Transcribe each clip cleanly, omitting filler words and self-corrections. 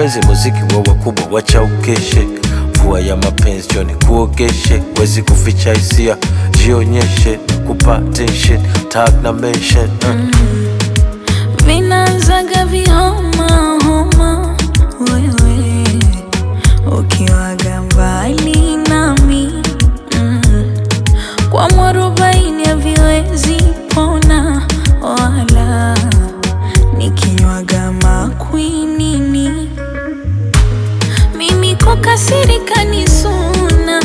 mapenzi muziki wa wakubwa, wacha ukeshe. Mvua ya mapenzi joni kuogeshe, wezi kuficha hisia, jionyeshe, kupa tension, tag na mention. Vinaanzaga vihoma homa, wewe ukiwaga mbali nami. Kwa mwarobaini haviwezi pona, wala nikinywaga makwinini. Mimi kukasirika ni suna,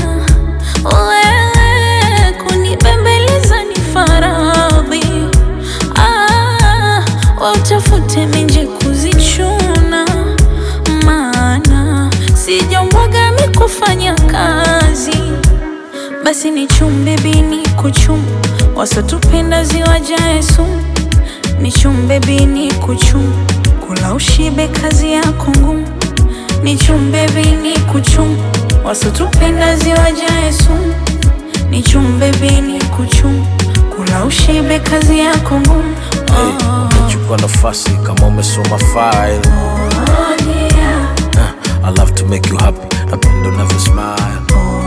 wewe kunibembeleza ni faradhi. Utafute menje kuzichuna, maana sijombwaga mikufanya kazi. Basi ni chumbe bini kuchum, wasotupenda ziwajae sumu. Ni chumbe bini kuchum, kula ushibe kazi yako ngumu. Ni chumbe bini kuchum, wasotupenda ziwajae sumu. Ni chumbe bini kuchum, kula ushibe kazi yako ngumu. Umechukua nafasi kama umesoma file. I love to make you happy, napenda unavyo smile.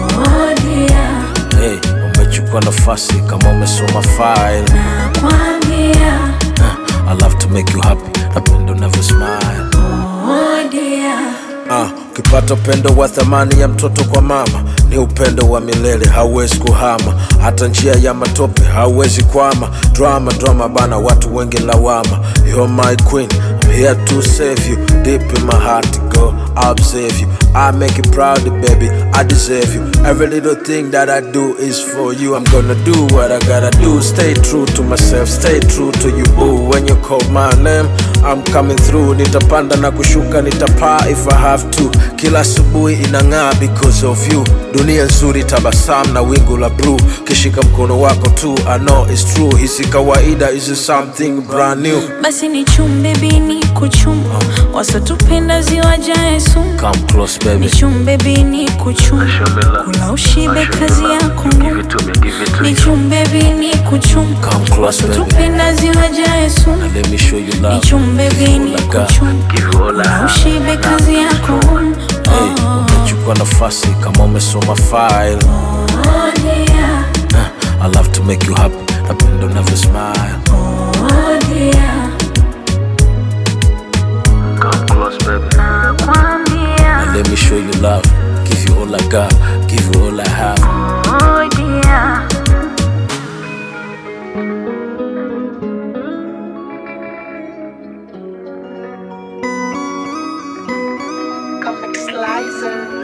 Umechukua nafasi kama umesoma file. I love to make you happy, napenda unavyo smile. Ukipata upendo wa thamani ya mtoto kwa mama, ni upendo wa milele, hauwezi kuhama. Hata njia ya matope hauwezi kwama. Drama bana, watu wengi lawama. You're my queen, I'm here to save you. Deep in my heart, girl, I'll save you. I make you proud, baby, I deserve you. Every little thing that I do is for you. I'm gonna do what I gotta do. Stay true to myself, stay true to you, boo. When you call my name, I'm coming through. Nitapanda na kushuka, nitapaa if I have to. Kila asubuhi inang'aa because of you. Dunia nzuri, tabasamu na wingu la blue. Kishika mkono wako tu, I know it's true. Hisi kawaida, is something brand new. Basi ni chumbe bini kuchum, wasotupenda ziwajae sumu. Come close, baby. Ni chumbe bini kuchum, kula ushibe kazi yako ngumu. Ni chumbe bini kuchum, wasotupenda ziwajae sumu. Let me show you love. Ni chumbe bini kuchum, kula ushibe kazi yako ngumu. Umechukua nafasi kama umesoma file. I love to make you happy, napenda unavyo smile. Come close, baby. Now let me show you love. Give you all I got, give you all I have. Comic Slicer.